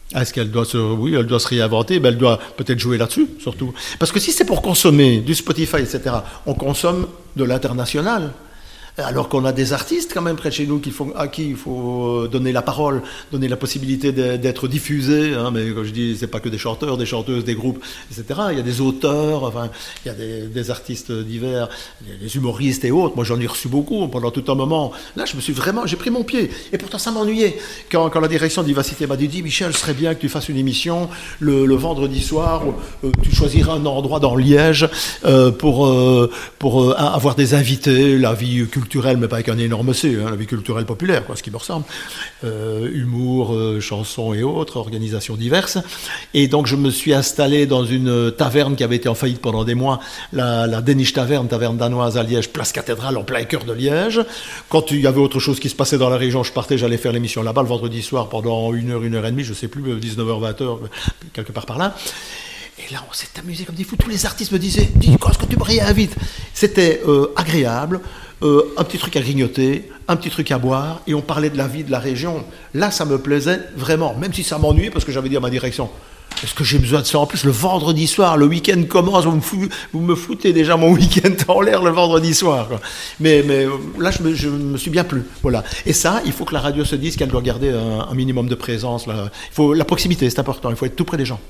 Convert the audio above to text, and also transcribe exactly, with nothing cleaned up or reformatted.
Est-ce qu'elle doit se, oui, elle doit se réinventer, ben elle doit peut-être jouer là-dessus, surtout. Parce que si c'est pour consommer du Spotify, et cetera, on consomme de l'international. Alors qu'on a des artistes quand même près de chez nous qui font, à qui il faut donner la parole, donner la possibilité d'être diffusés. Hein, mais comme je dis, c'est pas que des chanteurs, des chanteuses, des groupes, et cetera. Il y a des auteurs, enfin, il y a des, des artistes divers, des humoristes et autres. Moi, j'en ai reçu beaucoup pendant tout un moment. Là, je me suis vraiment, j'ai pris mon pied. Et pourtant, ça m'ennuyait. Quand, quand la direction de Vivacité m'a dit, Michel, ce serait bien que tu fasses une émission le, le vendredi soir. Euh, tu choisiras un endroit dans Liège euh, pour euh, pour euh, avoir des invités, la vie culturelle. culturelle, mais pas avec un énorme C, hein, la vie culturelle populaire, quoi, ce qui me ressemble, euh, humour, euh, chansons et autres, organisations diverses. Et donc je me suis installé dans une taverne qui avait été en faillite pendant des mois, la, la Déniche Taverne, taverne danoise à Liège, place Cathédrale, en plein cœur de Liège. Quand il y avait autre chose qui se passait dans la région, je partais, j'allais faire l'émission là-bas le vendredi soir pendant une heure, une heure et demie, je sais plus, dix-neuf heures, vingt heures, quelque part par là. Et là, on s'est amusé comme des fous. Tous les artistes me disaient, dis, quand est-ce que tu me réinvites? C'était euh, agréable. Euh, un petit truc à grignoter, un petit truc à boire, et on parlait de la vie de la région. Là, ça me plaisait vraiment, même si ça m'ennuyait, parce que j'avais dit à ma direction, est-ce que j'ai besoin de ça en plus le vendredi soir, le week-end commence, vous me, foutez, vous me foutez déjà mon week-end en l'air le vendredi soir, quoi. Mais, mais là, je me, je me suis bien plu, voilà. Et ça, il faut que la radio se dise qu'elle doit garder un, un minimum de présence, là. Il faut, la proximité, c'est important, il faut être tout près des gens.